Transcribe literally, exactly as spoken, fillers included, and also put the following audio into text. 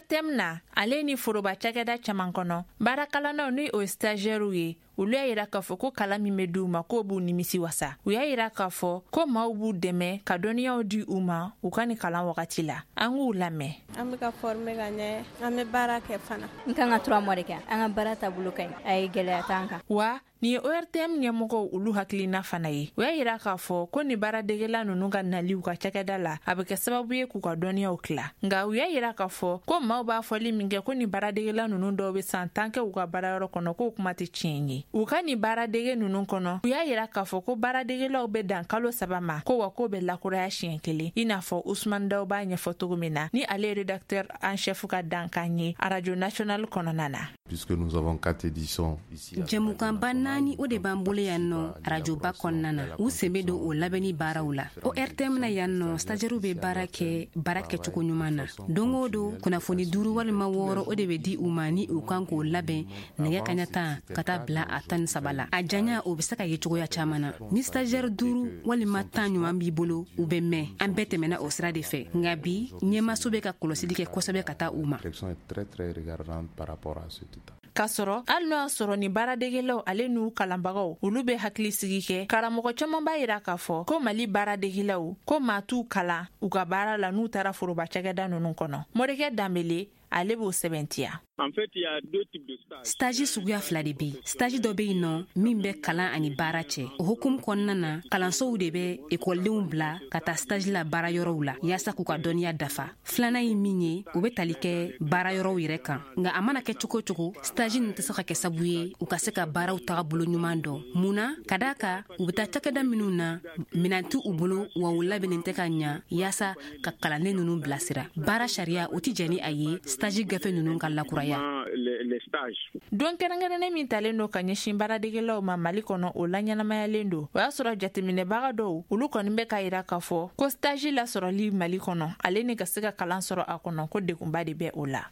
T M na ale ni foroba cakɛda caman kɔnɔ baarakalanaw ni o stagiaires ye olu y'a yira k'a fɔ ko kalan min bɛ d'u ma k'o b'u nimisi wasa. U y'a yira k'a fɔ ko maaw b'u dɛmɛ ka dɔnniyaw di u ma u ka ni kalan wagati la. An k'u lamɛn. An bɛ ka former ka ɲɛ, an bɛ baara kɛ fana. N kan ka trois mois de kɛ. An ka baara taabolo ka ɲi. A ye gɛlɛya t'an kan. Wa ni ye O R T M ɲɛmɔgɔw olu hakilina fana ye. U y'a yira k'a fɔ ko ni baaradegela ninnu ka nali u ka cakɛda la a bɛ kɛ sababu ye k'u ka dɔnniyaw tila. Nka u y'a yira k'a fɔ ko maaw b'a fɔli min kɛ ko ni baaradegela ninnu dɔw bɛ san tan kɛ u ka baarayɔrɔ kɔnɔ k'o kuma tɛ tiɲɛ ye. U ka ni baaradege ninnu kɔnɔ u y'a yira k'a fɔ ko baaradegelaw bɛ dan kalo saba ma ko wa ko bɛ lakuraya siɲɛ kelen i n'a fɔ Usman Daw b'a ɲɛfɔ cogo min na ni ale rédacteur en chef ka dankan ye Radio Nationale kɔnɔna na. Puisque nous avons quatre éditions ici. Jamukanba naani o de b'an bolo yan nɔ radioba kɔnɔna na u sen bɛ don o labɛnni baaraw la. O R T M na yan nɔ stagiaires bɛ baara kɛ baara kɛcogo ɲuman na. Don o don kunnafoni duuru walima wɔɔrɔ o de bɛ di u ma ni u kan k'o labɛn nɛgɛ kaɲa tan ka taa bila a tan ni saba la. A janya o bɛ se ka ye cogoya caman na. Ni stagiaire duuru walima tan ɲuman b'i bolo u bɛ mɛn. An bɛɛ tɛmɛna o sira de fɛ. Nka bi ɲɛmaso bɛ ka kɔlɔsili kɛ kosɛbɛ ka taa u ma. K'a sɔrɔ hali n'o y'a sɔrɔ ni baaradegelaw ale n'u kalanbagaw olu bɛ hakili sigi kɛ karamɔgɔ caman b'a yira k'a fɔ ko Mali baaradegelaw ko maa t'u kalan u ka baara la n'u taara foroba cakɛda ninnu kɔnɔ. Morikɛ Danbele ale b'o sɛbɛntiya. En fait, il y a deux types de stages. Stage suguya fila de bɛ. Stage dɔ bɛ yen nɔ min bɛ kalan ani baara cɛ. O hukumu kɔnɔna na kalansow de bɛ ekɔlidenw bila ka taa stage la baara yɔrɔw la yaasa k'u ka dɔnniya dafa. Filanan ye min ye u bɛ tali kɛ baara yɔrɔw yɛrɛ kan. Nka a mana kɛ cogo cogo stage nin tɛ se ka kɛ sababu ye u ka se ka baaraw tagabolo ɲuman dɔn. Munna ka d'a kan u bɛ taa cakɛda minnu na minɛn t'u bolo wa u labɛnnen tɛ ka ɲa yaasa ka kalanden ninnu bilasira. Baara sariya o tɛ jɛn ni a ye stage gafe ninnu ka lakuraya. Don kɛrɛnkɛrɛnnen min talen don ka ɲɛsin baaradegelaw ma Mali kɔnɔ o la ɲɛnamayalen don. O y'a sɔrɔ jateminɛbaga dɔw olu kɔni bɛ ka yira k'a fɔ ko stage la sɔrɔli Mali kɔnɔ ale ni ka se ka kalan sɔrɔ a kɔnɔ ko degunba de bɛ o la.